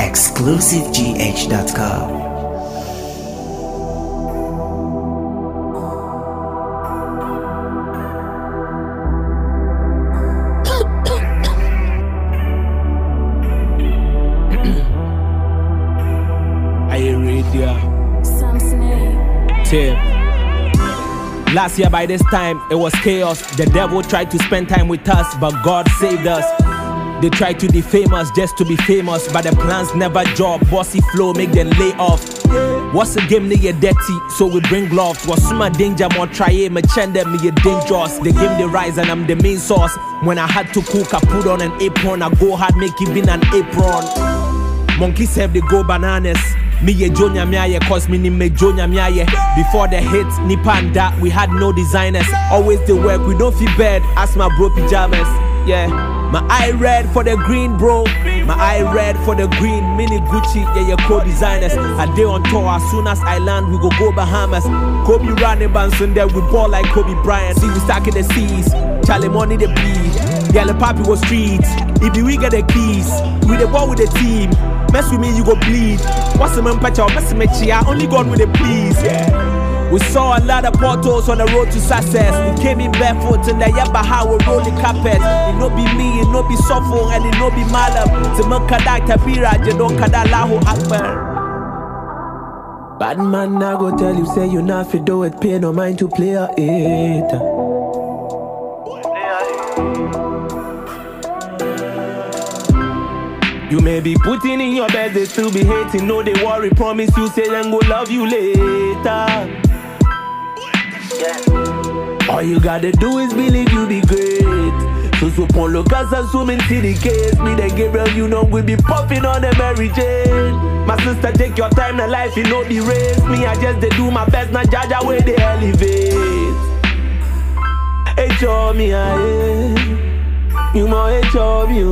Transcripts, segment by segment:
exclusivegh.com. Tim. Last year by this time it was chaos. The devil tried to spend time with us, but God saved us. They tried to defame us just to be famous, but the plans never job. Bossy flow make them lay off. What's the game they dirty, so we bring gloves. What's my danger more try me chende me dangerous. The game they rise and I'm the main source. When I had to cook I put on an apron. I go hard make even an apron. Monkeys have they go bananas. Me ye Jonya Miaye, cause me ni me Jonya Miaye. Before the hit, Nipa and that, we had no designers. Always the work, we don't feel bad. Ask my bro pajamas, yeah. My eye red for the green, bro. My eye red for the green. Mini Gucci, yeah, your co-designers. A day on tour, as soon as I land, we go Bahamas. Kobe running Banson there, we ball like Kobe Bryant. See, we stuck in the seas. Charlie money the bleed. Yellow Papi was streets. If we get the keys, we the ball with the team. Mess with me, you go bleed. What's the man patch? Mess with me, I only gone with the please. Yeah. We saw a lot of portals on the road to success. We came in barefoot and the yaba how we roll the carpet. It no be me, it no be Sofo, and it no be Malam. Zaman kadak tapira, je don't kadalahu akbar. Bad man, I go tell you, say you not fi do it, pay no mind to play it. You may be putting in your bed, they still be hating. No, they worry, promise you, say them go love you later. Yeah. All you gotta do is believe you be great. So upon look as a swimming to the case. Me then Gabriel, you know we be puffing on the Mary Jane. My sister, take your time, the life, you know the race. Me, I just they do my best, now Jaja where they elevate. Hey, show me, you more hey, show me,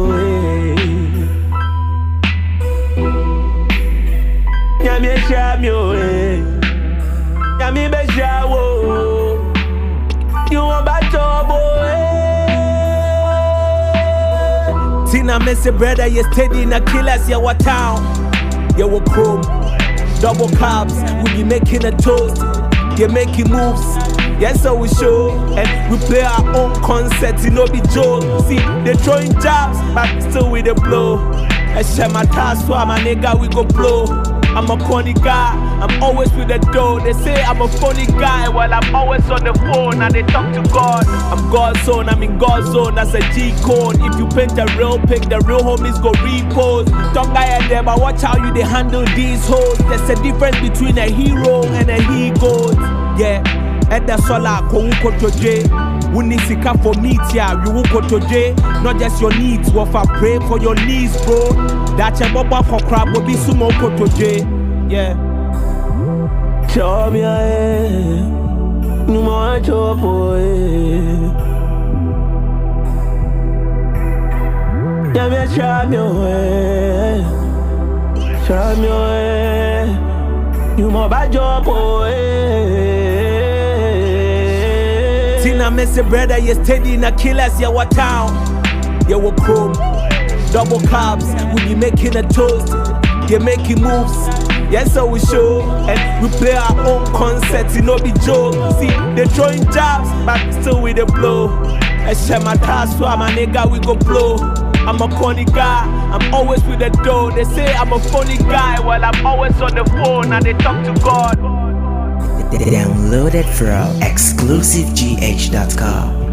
Yami Shamio, Yami Beshawo, you want back Tina Messi brother, you steady in a killers, you what town, you were chrome, double carbs, we be making a toast, you making moves, yes so we show, and we play our own concert, you know be joke, see, they throwing jabs, but still with the blow, I share my task, so my nigga, we go blow. I'm a corny guy, I'm always with the dough. They say I'm a funny guy while I'm always on the phone and they talk to God. I'm God's son, I'm in God's zone, that's a G code. If you paint a real pic, the real homies go repost. Talk guy at them, but watch how you they handle these hoes. There's a difference between a hero and a he-goat. Yeah, and that's all I call J. We need sika for meat, yeah, you won't go to J. Not just your needs, what I pray for your needs, bro. That's a baba for crab will be sumo to J. Yeah. Show me a no more job, boy. Yeah, me show me away. Show me away. You more bad job, boy. Tina Messi brother, you steady in a killers, you what town, you were chrome, double carbs, we be making a toast, you making moves, yes so we show, and we play our own concert, you know be joke, see, they throwing jabs, but still with the blow, I share my task, so my nigga, we go blow, I'm a corny guy, I'm always with the dough, they say I'm a funny guy, while I'm always on the phone, and they talk to God. Download it from exclusivegh.com.